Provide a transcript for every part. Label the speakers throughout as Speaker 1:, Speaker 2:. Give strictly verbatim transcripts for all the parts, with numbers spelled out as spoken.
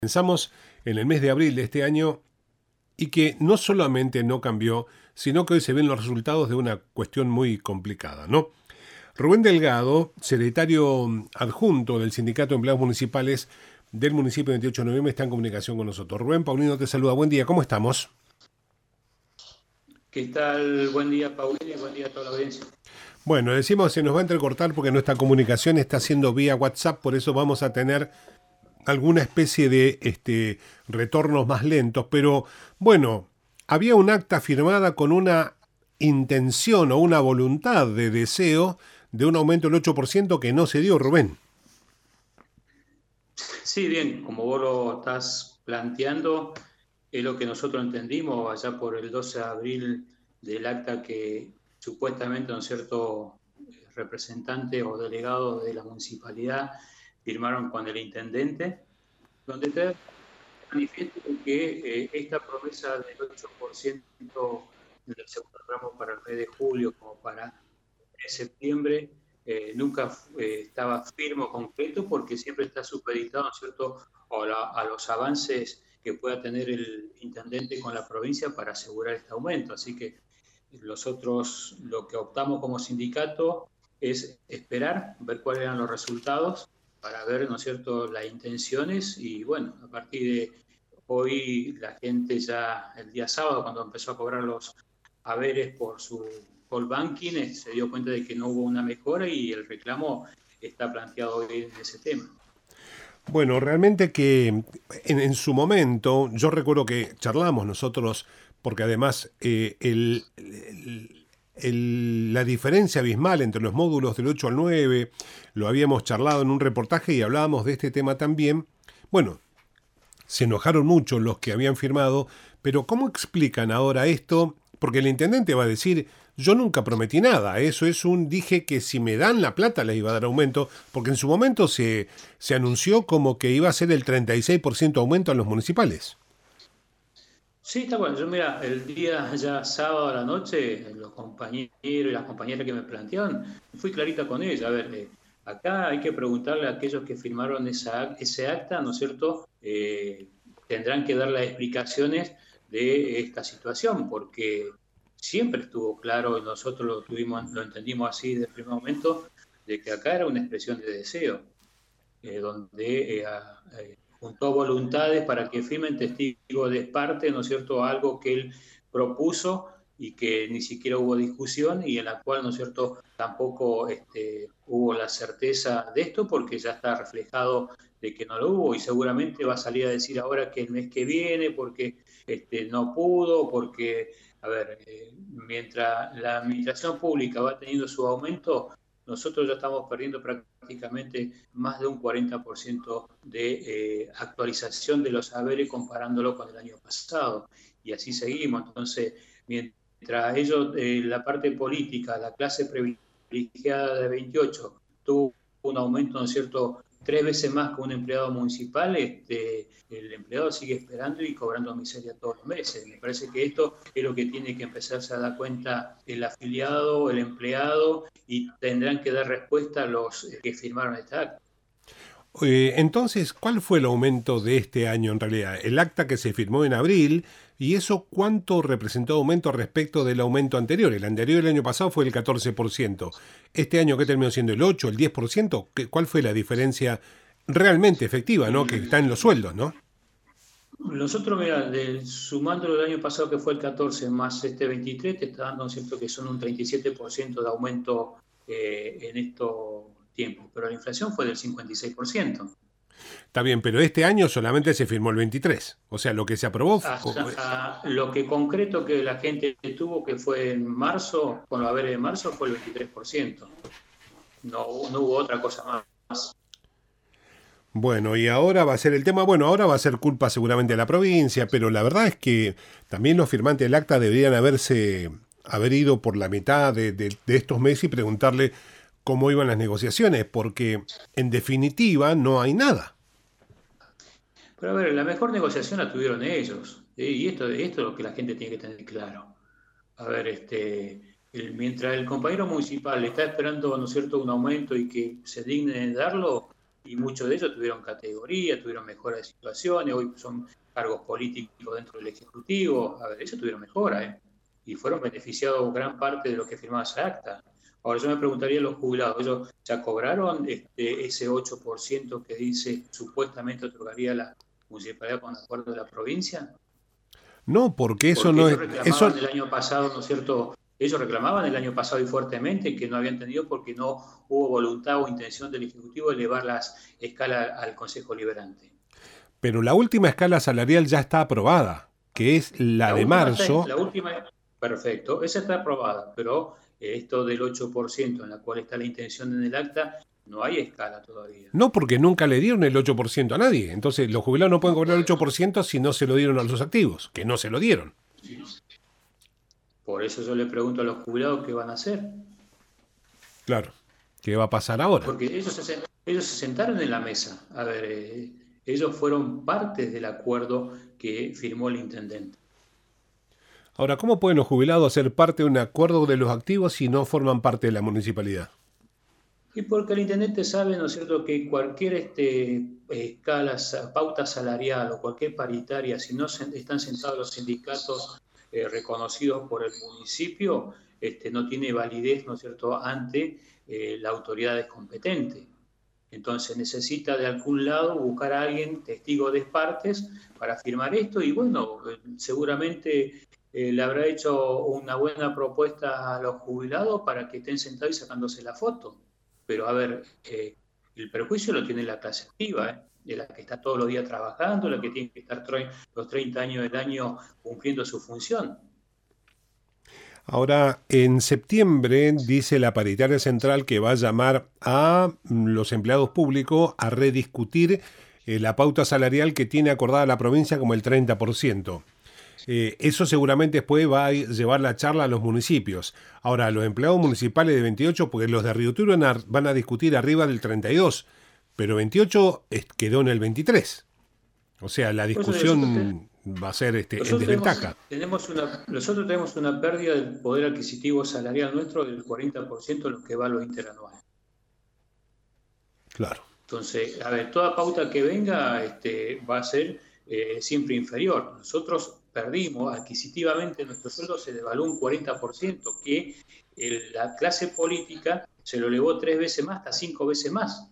Speaker 1: Pensamos en el mes de abril de este año y que no solamente no cambió, sino que hoy se ven los resultados de una cuestión muy complicada, ¿no? Rubén Delgado, secretario adjunto del Sindicato de Empleados Municipales del municipio veintiocho de noviembre, está en comunicación con nosotros. Rubén, Paulino te saluda. Buen día, ¿cómo estamos?
Speaker 2: ¿Qué tal? Buen día, Paulina, y buen día a toda la audiencia.
Speaker 1: Bueno, decimos se nos va a entrecortar porque nuestra comunicación está haciendo vía WhatsApp, por eso vamos a tener alguna especie de este, retornos más lentos, pero bueno, había un acta firmada con una intención o una voluntad de deseo de un aumento del ocho por ciento que no se dio, Rubén.
Speaker 2: Sí, bien, como vos lo estás planteando, es lo que nosotros entendimos allá por el doce de abril del acta que supuestamente un cierto representante o delegado de la municipalidad firmaron con el intendente, donde te manifiesta que eh, esta promesa del ocho por ciento del segundo tramo para el mes de julio como para el mes de septiembre eh, nunca eh, estaba firme o concreto porque siempre está supeditado, ¿no es cierto?, a, la, a los avances que pueda tener el intendente con la provincia para asegurar este aumento. Así que nosotros lo que optamos como sindicato es esperar, ver cuáles eran los resultados para ver, ¿no es cierto?, las intenciones y bueno, a partir de hoy la gente ya el día sábado cuando empezó a cobrar los haberes por su call banking se dio cuenta de que no hubo una mejora y el reclamo está planteado hoy en ese tema.
Speaker 1: Bueno, realmente que en, en su momento, yo recuerdo que charlamos nosotros, porque además eh, el, el, el, la diferencia abismal entre los módulos del ocho al nueve, lo habíamos charlado en un reportaje y hablábamos de este tema también. Bueno, se enojaron mucho los que habían firmado, pero ¿cómo explican ahora esto? Porque el intendente va a decir, yo nunca prometí nada, eso es un, dije que si me dan la plata les iba a dar aumento, porque en su momento se, se anunció como que iba a ser el treinta y seis por ciento aumento en los municipales.
Speaker 2: Sí, está bueno. Yo, mira, el día ya sábado a la noche, los compañeros y las compañeras que me planteaban, fui clarita con ella. A ver, eh, acá hay que preguntarle a aquellos que firmaron esa, ese acta, ¿no es cierto? Eh, tendrán que dar las explicaciones de esta situación, porque siempre estuvo claro, y nosotros lo tuvimos, lo entendimos así desde el primer momento, de que acá era una expresión de deseo eh, donde eh, a, eh, juntó voluntades para que firmen testigo de parte, ¿no es cierto?, algo que él propuso y que ni siquiera hubo discusión y en la cual, ¿no es cierto?, tampoco este, hubo la certeza de esto porque ya está reflejado de que no lo hubo y seguramente va a salir a decir ahora que el mes que viene porque este, no pudo, porque, a ver, eh, mientras la administración pública va teniendo su aumento, nosotros ya estamos perdiendo prácticamente más de un cuarenta por ciento de eh, actualización de los saberes comparándolo con el año pasado. Y así seguimos. Entonces, mientras ellos, eh, la parte política, la clase privilegiada de veintiocho, tuvo un aumento, ¿no es cierto?, tres veces más que un empleado municipal, este, el empleado sigue esperando y cobrando miseria todos los meses. Me parece que esto es lo que tiene que empezarse a dar cuenta el afiliado, el empleado, y tendrán que dar respuesta a los que firmaron esta acta.
Speaker 1: Eh, entonces, ¿cuál fue el aumento de este año en realidad? El acta que se firmó en abril, ¿y eso cuánto representó aumento respecto del aumento anterior? El anterior el año pasado fue el catorce por ciento. ¿Este año qué terminó siendo el ocho, el diez por ciento? ¿Qué, ¿Cuál fue la diferencia realmente efectiva, ¿no? Que está en los sueldos, ¿no?
Speaker 2: Nosotros, mira, de, sumando el año pasado que fue el catorce más este veintitrés, te está dando, ¿cierto?, que son un treinta y siete por ciento de aumento eh, en estos tiempos, pero la inflación fue del cincuenta y seis por ciento.
Speaker 1: Está bien, pero este año solamente se firmó el veintitrés. O sea, lo que se aprobó...
Speaker 2: Hasta lo que concreto que la gente tuvo, que fue en marzo, con los haberes de marzo, fue el veintitrés por ciento. No, no hubo otra cosa más.
Speaker 1: Bueno, y ahora va a ser el tema, bueno, ahora va a ser culpa seguramente de la provincia, pero la verdad es que también los firmantes del acta deberían haberse, haber ido por la mitad de, de, de estos meses y preguntarle cómo iban las negociaciones, porque en definitiva no hay nada.
Speaker 2: Pero a ver, la mejor negociación la tuvieron ellos. ¿Sí? Y esto, esto es lo que la gente tiene que tener claro. A ver, este, el, mientras el compañero municipal está esperando, ¿no es cierto?, un aumento y que se digne de darlo, y muchos de ellos tuvieron categoría, tuvieron mejores situaciones, hoy son cargos políticos dentro del Ejecutivo, a ver, ellos tuvieron mejora, ¿eh? Y fueron beneficiados gran parte de lo que firmaba esa acta. Ahora yo me preguntaría a los jubilados, ¿ellos ya cobraron este, ese ocho por ciento que dice supuestamente otorgaría la municipalidad con acuerdo de la provincia?
Speaker 1: No, porque eso
Speaker 2: Porque
Speaker 1: no
Speaker 2: ellos
Speaker 1: es...
Speaker 2: reclamaban
Speaker 1: Eso,
Speaker 2: el año pasado, ¿no es cierto? Ellos reclamaban el año pasado y fuertemente que no habían tenido porque no hubo voluntad o intención del Ejecutivo de elevar las escalas al Consejo Liberante.
Speaker 1: pero la última escala salarial ya está aprobada, que es la
Speaker 2: La
Speaker 1: de
Speaker 2: última, está,
Speaker 1: marzo.
Speaker 2: la última, perfecto, esa está aprobada, pero esto del ocho por ciento en la cual está la intención en el acta, no hay escala todavía.
Speaker 1: No, porque nunca le dieron el ocho por ciento a nadie. Entonces, los jubilados no pueden cobrar el ocho por ciento si no se lo dieron a los activos, que no se lo dieron.
Speaker 2: Por eso yo le pregunto a los jubilados qué van a hacer.
Speaker 1: Claro. ¿Qué va a pasar ahora?
Speaker 2: Porque ellos se, ellos se sentaron en la mesa. A ver, eh, ellos fueron partes del acuerdo que firmó el intendente.
Speaker 1: Ahora, ¿cómo pueden los jubilados ser parte de un acuerdo de los activos si no forman parte de la municipalidad?
Speaker 2: Y porque el intendente sabe, ¿no es cierto?, que cualquier este, escala, pauta salarial o cualquier paritaria, si no se, están sentados los sindicatos eh, reconocidos por el municipio, este, no tiene validez, ¿no es cierto?, ante eh, la autoridad competente. Entonces necesita de algún lado buscar a alguien, testigo de partes, para firmar esto y bueno, seguramente eh, le habrá hecho una buena propuesta a los jubilados para que estén sentados y sacándose la foto. Pero a ver, eh, el perjuicio lo tiene la clase activa, ¿eh? De la que está todos los días trabajando, la que tiene que estar los treinta años del año cumpliendo su función.
Speaker 1: Ahora, en septiembre dice la paritaria central que va a llamar a los empleados públicos a rediscutir eh, la pauta salarial que tiene acordada la provincia como el treinta por ciento. Eh, eso seguramente después va a llevar la charla a los municipios. Ahora, los empleados municipales de veintiocho, porque los de Río Turbio van a, van a discutir arriba del treinta y dos, pero veintiocho es, quedó en el veintitrés. O sea, la discusión va a ser este, en desventaja.
Speaker 2: Tenemos, tenemos una, nosotros tenemos una pérdida del poder adquisitivo salarial nuestro del cuarenta por ciento en lo que va a lo interanual.
Speaker 1: Claro.
Speaker 2: Entonces, a ver, toda pauta que venga este, va a ser eh, siempre inferior. Nosotros perdimos adquisitivamente, nuestro sueldo se devaluó un cuarenta por ciento, que el, la clase política se lo elevó tres veces más, hasta cinco veces más.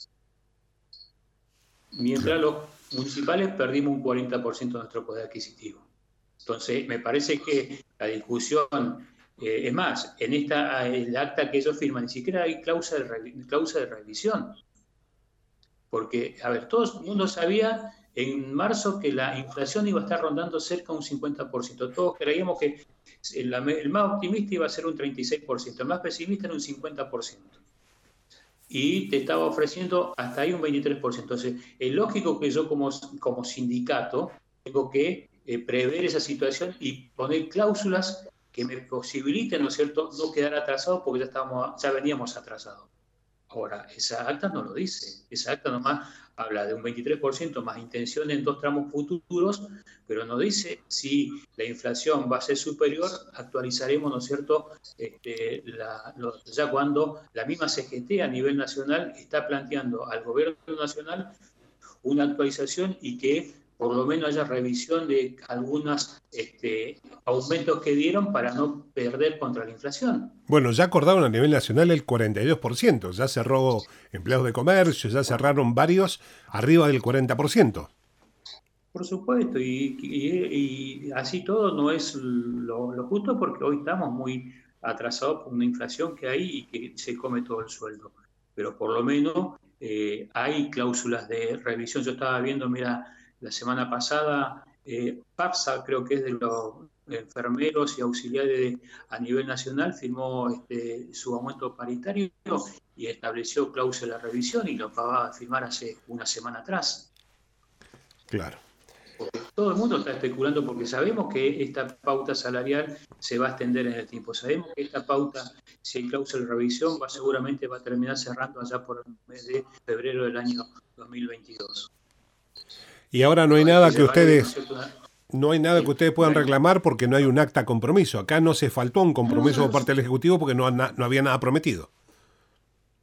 Speaker 2: Mientras los municipales perdimos un cuarenta por ciento de nuestro poder adquisitivo. Entonces, me parece que la discusión, eh, es más, en esta el acta que ellos firman, ni siquiera hay cláusula de, cláusula de revisión. Porque, a ver, todo el mundo sabía en marzo que la inflación iba a estar rondando cerca de un cincuenta por ciento. Todos creíamos que el, el más optimista iba a ser un treinta y seis por ciento, el más pesimista era un cincuenta por ciento. Y te estaba ofreciendo hasta ahí un veintitrés por ciento. Entonces, es lógico que yo como, como sindicato tengo que eh, prever esa situación y poner cláusulas que me posibiliten, ¿no es cierto?, no quedar atrasados porque ya, estábamos, ya veníamos atrasados. Ahora, esa acta no lo dice. Esa acta nomás habla de un veintitrés por ciento más intención en dos tramos futuros, pero no dice si la inflación va a ser superior, actualizaremos, ¿no es cierto?, este, la, lo, ya cuando la misma C G T a nivel nacional está planteando al gobierno nacional una actualización y que por lo menos haya revisión de algunos este, aumentos que dieron para no perder contra la inflación.
Speaker 1: Bueno, ya acordaron a nivel nacional el cuarenta y dos por ciento, ya cerró empleados de comercio, ya cerraron varios arriba del cuarenta por ciento.
Speaker 2: Por supuesto, y, y, y así todo no es lo, lo justo porque hoy estamos muy atrasados por una inflación que hay y que se come todo el sueldo. Pero por lo menos eh, hay cláusulas de revisión. Yo estaba viendo, mira, la semana pasada, eh, PAPSA, creo que es de los enfermeros y auxiliares de, a nivel nacional, firmó este, su aumento paritario y estableció cláusula de revisión y lo acababa de firmar hace una semana atrás.
Speaker 1: Claro.
Speaker 2: Porque todo el mundo está especulando porque sabemos que esta pauta salarial se va a extender en el tiempo. Sabemos que esta pauta, si hay cláusula de revisión, va, seguramente va a terminar cerrando allá por el mes de febrero del año dos mil veintidós.
Speaker 1: Y ahora no hay nada que ustedes no hay nada que ustedes puedan reclamar porque no hay un acta compromiso. Acá no se faltó un compromiso por parte del Ejecutivo porque no, no había nada prometido.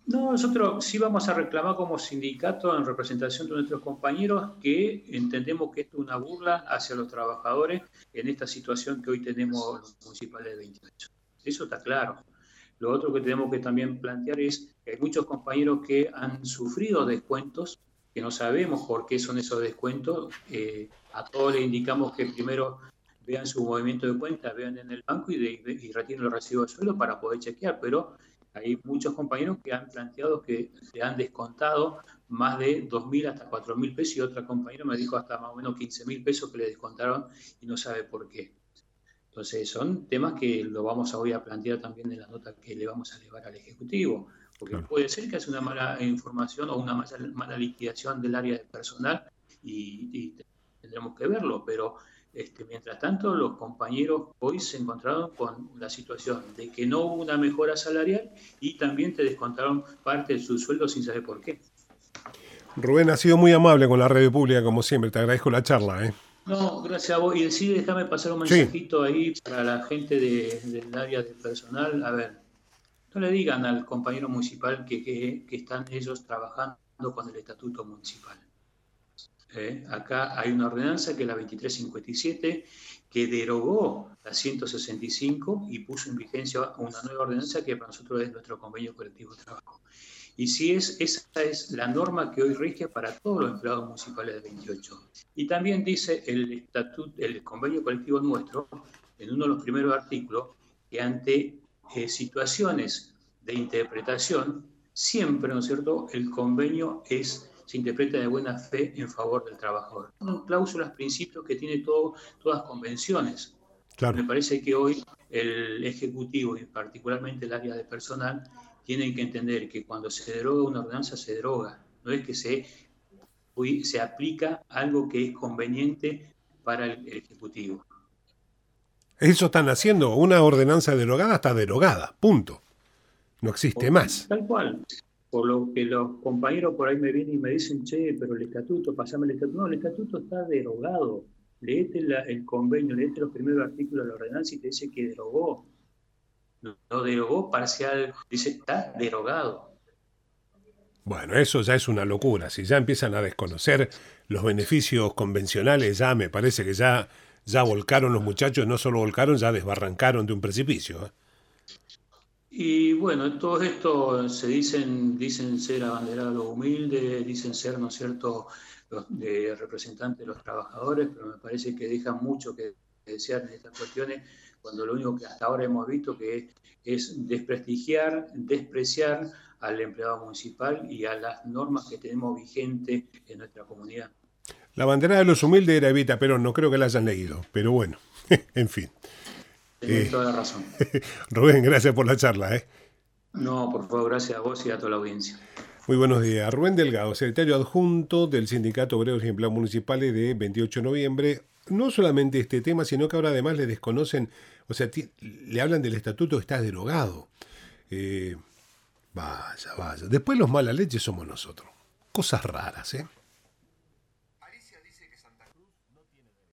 Speaker 2: No, nosotros sí vamos a reclamar como sindicato en representación de nuestros compañeros que entendemos que esto es una burla hacia los trabajadores en esta situación que hoy tenemos los municipales de veintiocho. Eso está claro. Lo otro que tenemos que también plantear es que hay muchos compañeros que han sufrido descuentos, que no sabemos por qué son esos descuentos. Eh, a todos les indicamos que primero vean su movimiento de cuenta, vean en el banco y, de, y retiren los recibos de sueldo para poder chequear, pero hay muchos compañeros que han planteado que le han descontado más de dos mil hasta cuatro mil pesos y otra compañera me dijo hasta más o menos quince mil pesos que le descontaron y no sabe por qué. Entonces son temas que lo vamos a hoy a plantear también en la nota que le vamos a elevar al Ejecutivo, porque
Speaker 1: Claro.
Speaker 2: puede ser que es una mala información o una mala, mala liquidación del área de personal y, y tendremos que verlo, pero este, mientras tanto los compañeros hoy se encontraron con la situación de que no hubo una mejora salarial y también te descontaron parte de su sueldo sin saber por qué.
Speaker 1: Rubén, ha sido muy amable con la radio pública, como siempre. Te agradezco la charla, ¿eh?
Speaker 2: No, gracias a vos. Y sí, déjame pasar un
Speaker 1: Sí,
Speaker 2: mensajito ahí para la gente de, del área de personal. A ver, no le digan al compañero municipal que, que, que están ellos trabajando con el estatuto municipal. ¿Eh? Acá hay una ordenanza que es la veintitrés cincuenta y siete que derogó la ciento sesenta y cinco y puso en vigencia una nueva ordenanza que para nosotros es nuestro convenio colectivo de trabajo. Y si es, esa es la norma que hoy rige para todos los empleados municipales de veintiocho. Y también dice el estatuto, el convenio colectivo nuestro, en uno de los primeros artículos, que ante eh, situaciones de interpretación, siempre, ¿no es cierto?, el convenio es, se interpreta de buena fe en favor del trabajador. Son cláusulas, principios que tiene todo, todas convenciones.
Speaker 1: claro.
Speaker 2: Me parece que hoy el Ejecutivo y particularmente el área de personal tienen que entender que cuando se deroga una ordenanza se deroga, no es que se, hoy se aplica algo que es conveniente para el, el Ejecutivo.
Speaker 1: Eso están haciendo. Una ordenanza derogada está derogada. Punto. No existe
Speaker 2: O,
Speaker 1: más.
Speaker 2: tal cual. Por lo que los compañeros por ahí me vienen y me dicen, che, pero el estatuto, pasame el estatuto. No, el estatuto está derogado. Leete la, el convenio, leete los primeros artículos de la ordenanza y te dice que derogó. No, no derogó parcial, dice está derogado.
Speaker 1: Bueno, eso ya es una locura. Si ya empiezan a desconocer los beneficios convencionales, ya me parece que ya, ya volcaron los muchachos, no solo volcaron, ya desbarrancaron de un precipicio, ¿eh?
Speaker 2: Y bueno, todo esto se dicen, dicen ser abanderados humildes, dicen ser, ¿no es cierto?, los de representantes de los trabajadores, pero me parece que dejan mucho que desear en estas cuestiones, cuando lo único que hasta ahora hemos visto que es, es desprestigiar, despreciar al empleado municipal y a las normas que tenemos vigentes en nuestra comunidad.
Speaker 1: La bandera de los humildes era Evita Perón, no creo que la hayan leído, pero bueno, en fin.
Speaker 2: Tenés
Speaker 1: Eh,
Speaker 2: toda la razón.
Speaker 1: Rubén, gracias por la charla, ¿eh?
Speaker 2: No, por favor, gracias a vos y a toda la audiencia.
Speaker 1: Muy buenos días. Rubén Delgado, secretario adjunto del Sindicato Obreros y Empleados Municipales de veintiocho de noviembre. No solamente este tema, sino que ahora además le desconocen, o sea, le hablan del estatuto que está derogado. Eh, vaya, vaya. Después los mala leche somos nosotros. Cosas raras, ¿eh?